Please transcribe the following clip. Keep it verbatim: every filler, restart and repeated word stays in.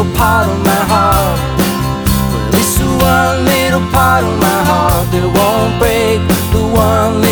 little part of my heart. Well, it's the one little part of my heart that won't break, the one